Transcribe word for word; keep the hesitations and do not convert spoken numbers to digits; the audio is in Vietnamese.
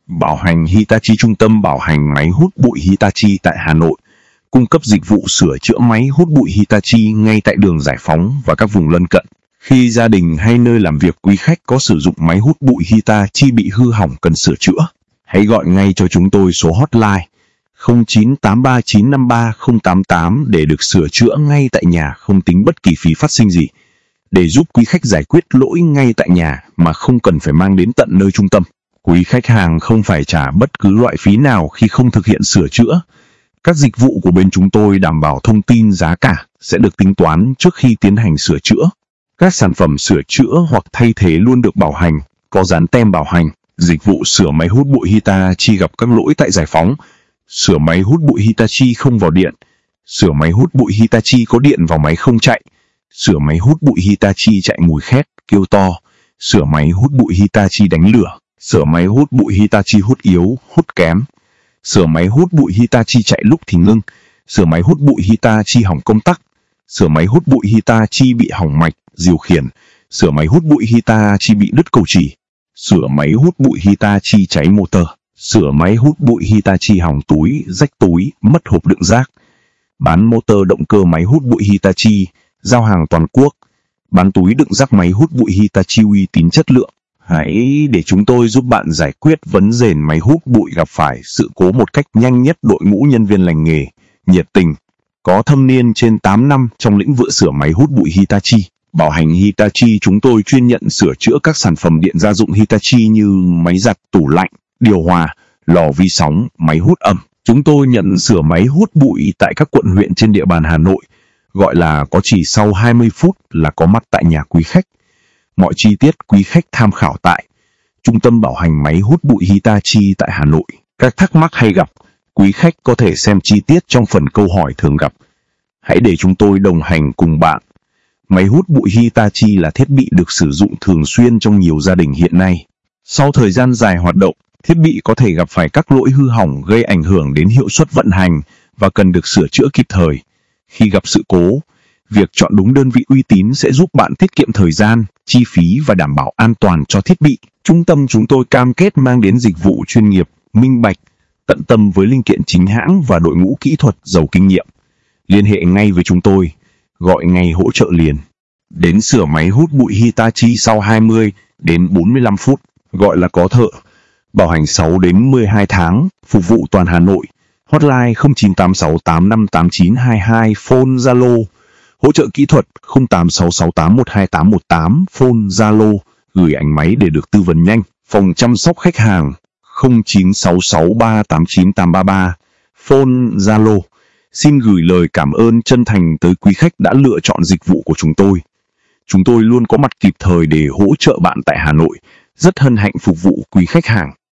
Bảo hành Hitachi. Trung tâm bảo hành máy hút bụi Hitachi tại Hà Nội cung cấp dịch vụ sửa chữa máy hút bụi Hitachi ngay tại đường Giải Phóng và các vùng lân cận. Khi gia đình hay nơi làm việc quý khách có sử dụng máy hút bụi Hitachi bị hư hỏng cần sửa chữa, hãy gọi ngay cho chúng tôi số hotline không chín tám ba chín năm ba không tám tám để được sửa chữa ngay tại nhà, không tính bất kỳ phí phát sinh gì, để giúp quý khách giải quyết lỗi ngay tại nhà mà không cần phải mang đến tận nơi trung tâm. Quý khách hàng không phải trả bất cứ loại phí nào khi không thực hiện sửa chữa. Các dịch vụ của bên chúng tôi đảm bảo thông tin giá cả sẽ được tính toán trước khi tiến hành sửa chữa. Các sản phẩm sửa chữa hoặc thay thế luôn được bảo hành, có dán tem bảo hành. Dịch vụ sửa máy hút bụi Hitachi gặp các lỗi tại Giải Phóng. Sửa máy hút bụi Hitachi không vào điện. Sửa máy hút bụi Hitachi có điện vào máy không chạy. Sửa máy hút bụi Hitachi chạy mùi khét, kêu to. Sửa máy hút bụi Hitachi đánh lửa. Sửa máy hút bụi Hitachi hút yếu, hút kém. Sửa máy hút bụi Hitachi chạy lúc thì ngưng. Sửa máy hút bụi Hitachi hỏng công tắc. Sửa máy hút bụi Hitachi bị hỏng mạch, điều khiển. Sửa máy hút bụi Hitachi bị đứt cầu chỉ. Sửa máy hút bụi Hitachi cháy motor. Sửa máy hút bụi Hitachi hỏng túi, rách túi, mất hộp đựng rác. Bán motor động cơ máy hút bụi Hitachi, giao hàng toàn quốc. Bán túi đựng rác máy hút bụi Hitachi uy tín chất lượng. Hãy để chúng tôi giúp bạn giải quyết vấn đề máy hút bụi gặp phải sự cố một cách nhanh nhất. Đội ngũ nhân viên lành nghề, nhiệt tình, có thâm niên trên tám năm trong lĩnh vực sửa máy hút bụi Hitachi. Bảo hành Hitachi. Chúng tôi chuyên nhận sửa chữa các sản phẩm điện gia dụng Hitachi như máy giặt, tủ lạnh, điều hòa, lò vi sóng, máy hút ẩm. Chúng tôi nhận sửa máy hút bụi tại các quận huyện trên địa bàn Hà Nội, gọi là có chỉ sau hai mươi phút là có mặt tại nhà quý khách. Mọi chi tiết quý khách tham khảo tại Trung tâm bảo hành máy hút bụi Hitachi tại Hà Nội. Các thắc mắc hay gặp, quý khách có thể xem chi tiết trong phần câu hỏi thường gặp. Hãy để chúng tôi đồng hành cùng bạn. Máy hút bụi Hitachi là thiết bị được sử dụng thường xuyên trong nhiều gia đình hiện nay. Sau thời gian dài hoạt động, thiết bị có thể gặp phải các lỗi hư hỏng gây ảnh hưởng đến hiệu suất vận hành và cần được sửa chữa kịp thời. Khi gặp sự cố, việc chọn đúng đơn vị uy tín sẽ giúp bạn tiết kiệm thời gian, chi phí và đảm bảo an toàn cho thiết bị. Trung tâm chúng tôi cam kết mang đến dịch vụ chuyên nghiệp, minh bạch, tận tâm với linh kiện chính hãng và đội ngũ kỹ thuật giàu kinh nghiệm. Liên hệ ngay với chúng tôi, gọi ngay hỗ trợ liền. Đến sửa máy hút bụi Hitachi sau hai mươi đến bốn mươi lăm phút, gọi là có thợ. Bảo hành sáu đến mười hai tháng, phục vụ toàn Hà Nội. Hotline không chín tám sáu tám năm tám chín hai hai, phone Zalo. Hỗ trợ kỹ thuật không tám sáu sáu tám một hai tám một tám, phone Zalo. Gửi ảnh máy để được tư vấn nhanh. Phòng chăm sóc khách hàng không chín sáu sáu ba tám chín tám ba ba, phone Zalo. Xin gửi lời cảm ơn chân thành tới quý khách đã lựa chọn dịch vụ của chúng tôi. Chúng tôi luôn có mặt kịp thời để hỗ trợ bạn tại Hà Nội. Rất hân hạnh phục vụ quý khách hàng.